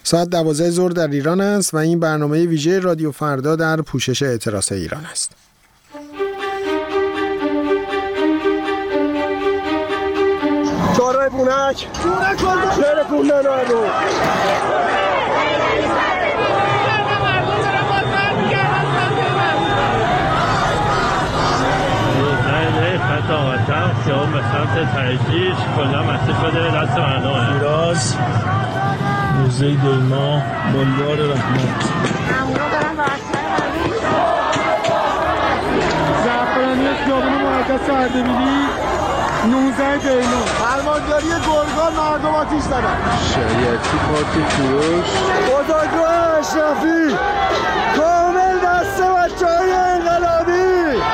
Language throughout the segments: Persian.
ساعت 12 ظهر در ایران است و این برنامه ویژه رادیو فردا در پوشش اعتراض ایران است. چهارراه بونک شهر کوندن رو سیام به سمت تجریش کلا مسیح شده دست مردمه. ایراز موزه دیما بلوار رحمت زعفرانی خیابون مقدس اردبیلی 19 دیما فرمانداری گرگان مردم آتیش زدن. شریعتی پارک کوروش بزرگوه اشرفی کامل دست بچه‌های انقلابی.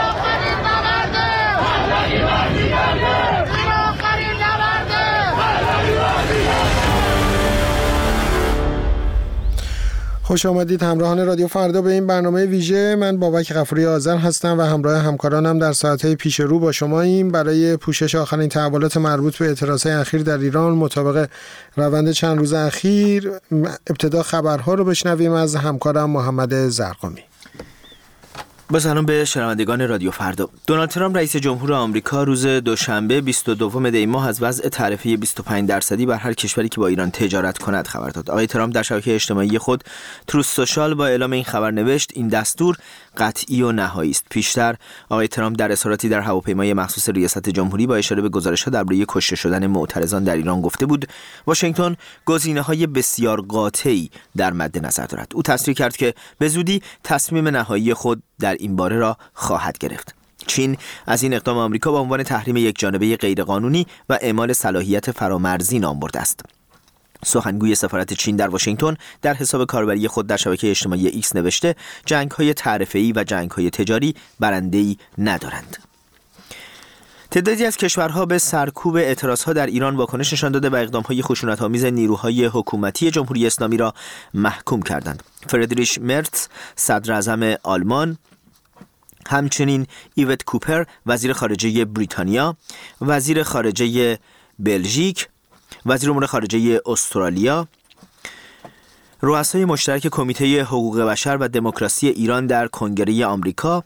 خوش آمدید همراهان رادیو فردا به این برنامه ویژه. من بابک غفوری آذر هستم و همراه همکارانم در ساعت‌های پیش رو با شماییم برای پوشش آخرین تحولات مربوط به اعتراضات اخیر در ایران مطابق روند چند روز اخیر. ابتدا خبرها رو بشنویم از همکارم محمد زرقامی. با سلام به شنوندگان رادیو فردا. دونالد ترامپ رئیس جمهور آمریکا روز دوشنبه 22 دی ماه از وضع تعرفه 25% بر هر کشوری که با ایران تجارت کند خبر داد. آقای ترامپ در شبکه اجتماعی خود تروث سوشال با اعلام این خبر نوشت این دستور قطعی و نهایی است. پیشتر آقای ترامپ در اظهاراتی در هواپیمای مخصوص ریاست جمهوری با اشاره به گزارش‌ها درباره کشته شدن معترضان در ایران گفته بود واشنگتن گزینه‌های بسیار قاطعی در مد نظر دارد. او تصریح کرد که به زودی تصمیم نهایی خود در این باره را خواهد گرفت. چین از این اقدام آمریکا با عنوان تحریم یکجانبه غیرقانونی و اعمال صلاحیت فرامرزی نام برده است. سخنگوی سفارت چین در واشنگتن در حساب کاربری خود در شبکه اجتماعی ایکس نوشته جنگ‌های تعرفه‌ای و جنگ‌های تجاری برنده‌ای ندارند. تعدادی از کشورها به سرکوب اعتراضها در ایران واکنش نشان داده و اقدام‌های خشونت‌آمیز نیروهای حکومتی جمهوری اسلامی را محکوم کردند. فردریش مرتز صدر اعظم آلمان، همچنین ایوت کوپر وزیر خارجه بریتانیا، وزیر خارجه بلژیک، وزیر امور خارجه استرالیا، رؤسای مشترک کمیته حقوق بشر و دموکراسی ایران در کنگره آمریکا،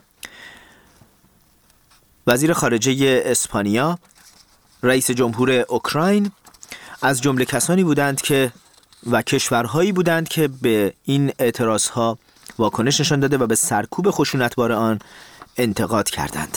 وزیر خارجه اسپانیا، رئیس جمهور اوکراین از جمله کسانی بودند که و کشورهایی بودند که به این اعتراضها واکنش نشان داده و به سرکوب خشونتبار آن انتقاد کردند.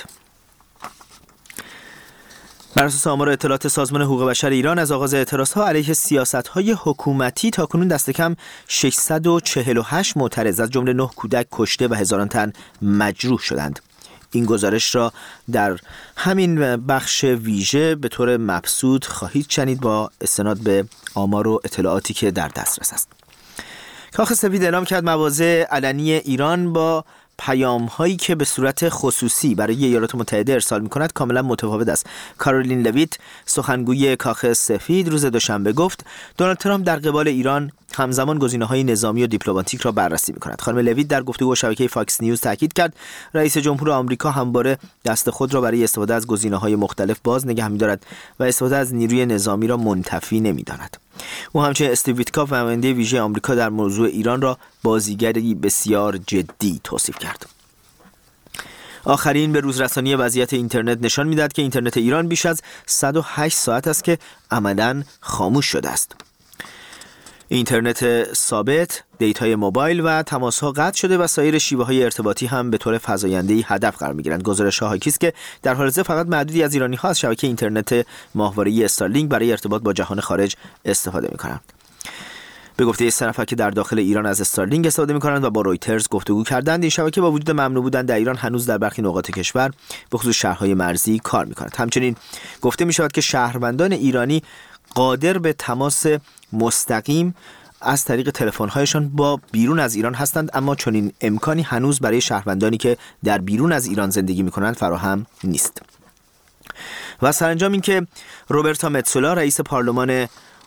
بر اساس آمار اطلاعات سازمان حقوق بشر ایران از آغاز اعتراضها علیه سیاست‌های حکومتی تاکنون دست کم 648 معترض از جمله 9 کودک کشته و هزاران تن مجروح شدند. این گزارش را در همین بخش ویژه به طور مبسوط خواهید شنید با استناد به آمار و اطلاعاتی که در دسترس است. کاخ سفید اعلام کرد مواضع علنی ایران با پیام‌هایی که به صورت خصوصی برای ایالات متحده ارسال می‌کند کاملا متفاوت است. کارولین لویت سخنگوی کاخ سفید روز دوشنبه گفت دونالد ترامپ در قبال ایران همزمان گزینه‌های نظامی و دیپلماتیک را بررسی می‌کند. خانم لویت در گفتگو با شبکه فاکس نیوز تاکید کرد رئیس جمهور آمریکا همواره دست خود را برای استفاده از گزینه‌های مختلف باز نگه می‌دارد و استفاده از نیروی نظامی را منتفی نمی‌داند. او همچنین استیو ویتکاف نماینده ویژه آمریکا در موضوع ایران را بازیگری بسیار جدی توصیف کرد. آخرین به روزرسانی وضعیت اینترنت نشان می‌دهد که اینترنت ایران بیش از 108 ساعت است که عملاً خاموش شده است. اینترنت ثابت، دیتای موبایل و تماس‌ها قطع شده و سایر شیوه‌های ارتباطی هم به طور فزاینده‌ای هدف قرار می‌گیرند. گزارش‌ها حاکی است که در حال حاضر فقط معدودی از ایرانی‌ها از شبکه اینترنت ماهواره‌ای استارلینک برای ارتباط با جهان خارج استفاده می‌کنند. به گفته 3 نفر که در داخل ایران از استارلینک استفاده می‌کنند و با رویترز گفتگو کردند، این شبکه با وجود ممنوع بودن در ایران هنوز در برخی نقاط کشور به خصوص شهرهای مرزی کار می‌کند. همچنین گفته می‌شود که شهروندان ایرانی قادر به تماس مستقیم از طریق تلفن‌هایشان با بیرون از ایران هستند، اما چنین امکانی هنوز برای شهروندانی که در بیرون از ایران زندگی می‌کنند فراهم نیست. و سرانجام این که روبرتا متسولا رئیس پارلمان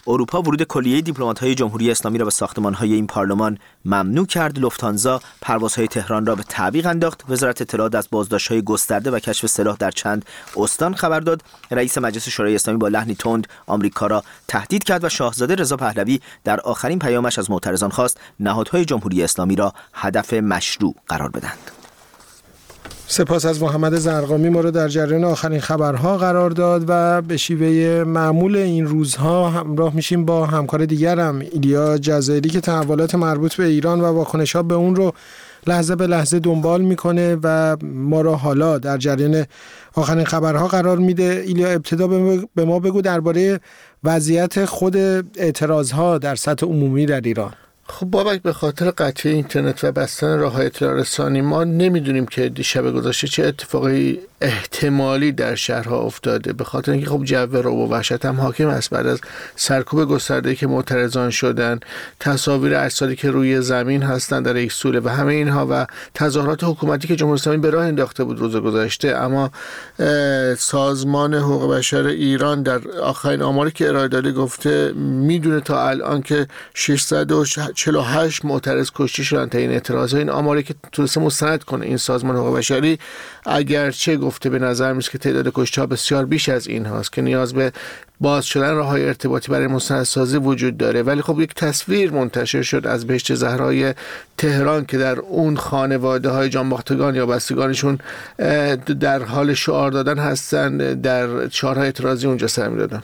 اروپا ورود کلیه دیپلمات‌های جمهوری اسلامی را به ساختمان‌های این پارلمان ممنوع کرد. لوفتانزا پروازهای تهران را به تعویق انداخت. وزارت اطلاعات از بازداشت‌های گسترده و کشف سلاح در چند استان خبر داد. رئیس مجلس شورای اسلامی با لحنی تند آمریکا را تهدید کرد و شاهزاده رضا پهلوی در آخرین پیامش از معترضان خواست نهادهای جمهوری اسلامی را هدف مشروع قرار بدهند. سپاس از محمد زرقامی ما رو در جریان آخرین خبرها قرار داد و به شیوه معمول این روزها همراه میشیم با همکار دیگرم ایلیا جزایری که تحولات مربوط به ایران و واکنش‌ها به اون رو لحظه به لحظه دنبال میکنه و ما رو حالا در جریان آخرین خبرها قرار میده. ایلیا، ابتدا به ما بگو درباره وضعیت خود اعتراضها در سطح عمومی در ایران. خب بابک، به خاطر قطعی اینترنت و بستن راه‌های اطلاع رسانی ما نمیدونیم که دیشب گذشته چه اتفاقی احتمالی در شهرها افتاده، به خاطر اینکه خب جو رعب و وحشت هم حاکم است بعد از سرکوب گسترده‌ای که معترضان شدن، تصاویر اجسادی که روی زمین هستن در یک سوله و همه اینها و تظاهرات حکومتی که جمهوری اسلامی به راه انداخته بود روز گذشته. اما سازمان حقوق بشر ایران در آخرین آماری که ارائه داده گفته میدونه تا الان که 648 معترض کشته شدن تا این اعتراض. این آماری که تونسته مستند کنه این سازمان حقوق بشری، اگرچه گفته به نظر میاد که تعداد کشته‌ها بسیار بیش از این هاست که نیاز به باز شدن راه‌های ارتباطی برای مستندسازی وجود داره. ولی خب یک تصویر منتشر شد از بهشت زهرای تهران که در اون خانواده‌های جانباختگان یا بستگانشون در حال شعار دادن هستن، در شعارهای اعتراضی اونجا سر می‌دادن.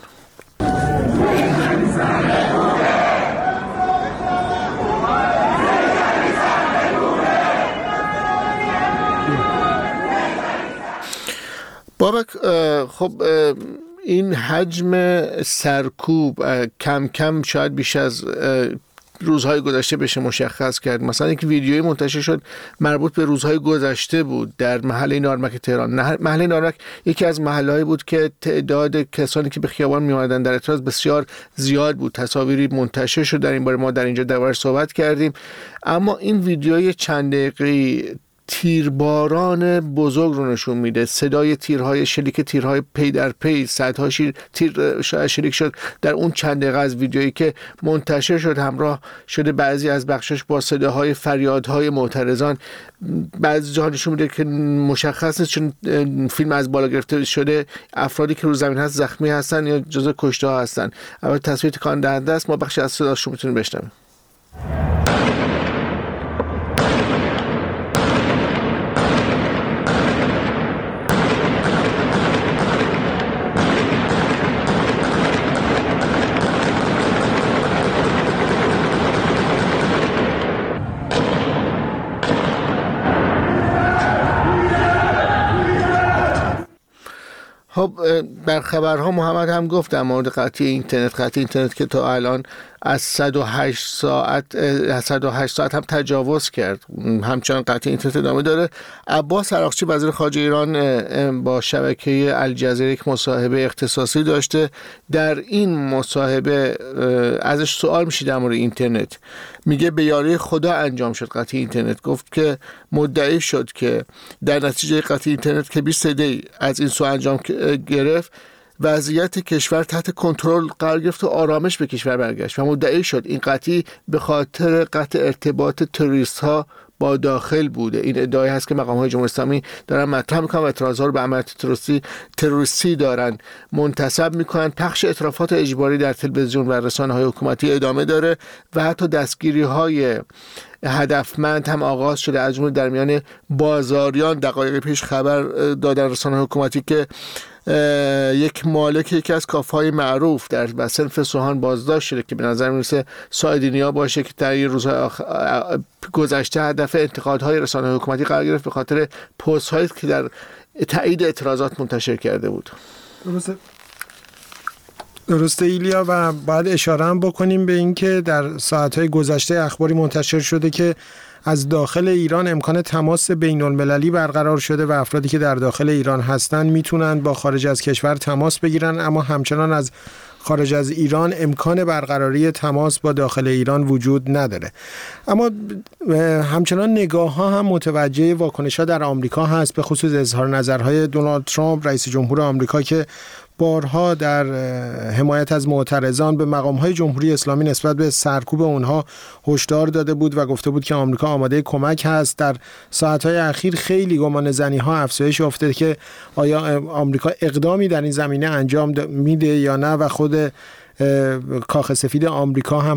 بابک، خب این حجم سرکوب کم کم شاید بیش از روزهای گذشته بشه مشخص کرد. مثلا یک ویدیویی منتشر شد مربوط به روزهای گذشته بود در محله نارمک تهران. محله نارمک یکی از محلهایی بود که تعداد کسانی که به خیابان می اومدن در اعتراض بسیار زیاد بود. تصاویری منتشر شد در این باره، ما در اینجا دربارش صحبت کردیم. اما این ویدیوی چند دقیقه‌ای تیرباران بزرگ رو نشون میده، صدای تیرهای شلیک، تیرهای پی در پی، صدها تیر شلیک شد در اون چند دقیقه از ویدیویی که منتشر شد. همراه شده بعضی از بخشش با صداهای فریادهای معترضان. بعضی جاها نشون میده که مشخص نیست چون فیلم از بالا گرفته شده افرادی که رو زمین هست زخمی هستن یا جزو کشته ها هستن. اما تصویر تکان دهنده است. ما بخشی از صداش رو میتونیم بشنویم. خب بر خبرها محمد هم گفت در مورد قطعی اینترنت که تا الان از 108 ساعت هم تجاوز کرد، همچنان قطعی اینترنت ادامه داره. عباس عراقچی وزیر خارجه ایران با شبکه الجزیره یک مصاحبه اختصاصی داشته. در این مصاحبه ازش سوال میشه در مورد اینترنت، میگه به یاری خدا انجام شد قطعی اینترنت. گفت که مدعی شد که در نتیجه قطعی اینترنت که 20 دی از این سو انجام گرفت وضعیت کشور تحت کنترل قرار گرفت و آرامش به کشور برگشت و مدعی شد این قطعی به خاطر قطع ارتباط تروریست ها با داخل بوده. این ادعای هست که مقام های جمهوری اسلامی دارن مطرح میکنن و اعتراضات رو به عملیات تروریستی دارن منتسب میکنن. پخش اطرافات اجباری در تلویزیون و رسانه های حکومتی ادامه داره و حتی دستگیری های هدفمند هم آغاز شده، از جمله در میان بازاریان. دقایق پیش خبر دادن رسانه حکومتی که یک مالک یکی از کافه‌های معروف در صنف سوهان بازداشت شده که به نظر میرسه سایدینیا باشه که در روزهای گذشته هدف انتقادهای رسانه حکومتی قرار گرفت به خاطر پست‌هایی که در تایید اعتراضات منتشر کرده بود. درسته ایلیا، و باید اشاره هم بکنیم به این که در ساعتهای گذشته اخباری منتشر شده که از داخل ایران امکان تماس بین المللی برقرار شده و افرادی که در داخل ایران هستن میتونن با خارج از کشور تماس بگیرن، اما همچنان از خارج از ایران امکان برقراری تماس با داخل ایران وجود نداره. اما همچنان نگاه ها هم متوجه واکنش ها در آمریکا هست، به خصوص اظهار نظرهای دونالد ترامپ رئیس جمهور آمریکا که بارها در حمایت از معترضان به مقام‌های جمهوری اسلامی نسبت به سرکوب اونها هشدار داده بود و گفته بود که آمریکا آماده کمک هست. در ساعت‌های اخیر خیلی گمانه‌زنی‌ها افزایش یافته که آیا آمریکا اقدامی در این زمینه انجام میده یا نه و خود کاخ سفید آمریکا هم